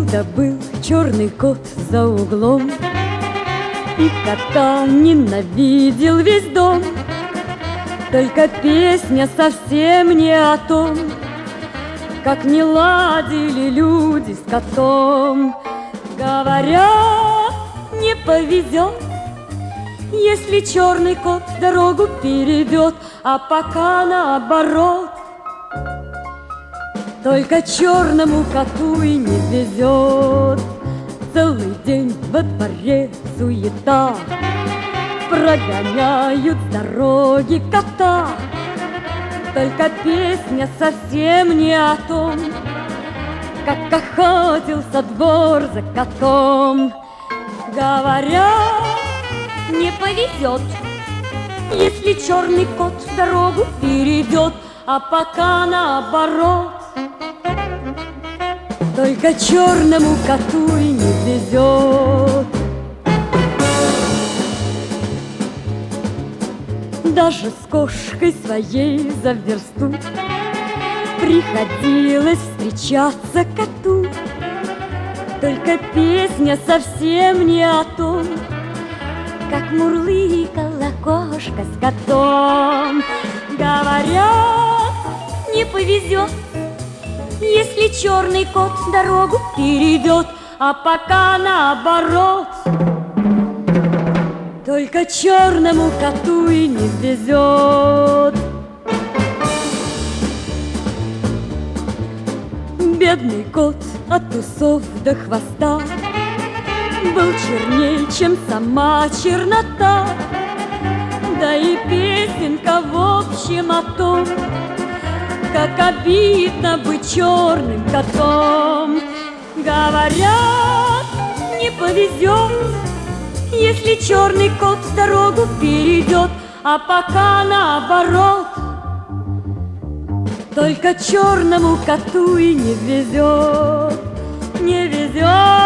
Некогда был черный кот за углом, и кота ненавидел весь дом. Только песня совсем не о том, как не ладили люди с котом. Говорят, не повезет, если черный кот дорогу перейдет, а пока наоборот. Только черному коту и не везет. Целый день во дворе суета, прогоняют с дороги кота. Только песня совсем не о том, как охотился двор за котом. Говорят, не повезет, если черный кот дорогу перейдет, а пока наоборот. Только черному коту и не везет. Даже с кошкой своей за версту приходилось встречаться коту. Только песня совсем не о том, как мурлыкала кошка с котом. Говорят, не повезет, если черный кот дорогу перейдет, а пока наоборот. Только черному коту и не везет. Бедный кот от усов до хвоста был черней, чем сама чернота. Да и песенка в общем о том, как обидно быть черным котом. Говорят, не повезет, если черный кот дорогу перейдет, а пока наоборот. Только черному коту и не везет, не везет.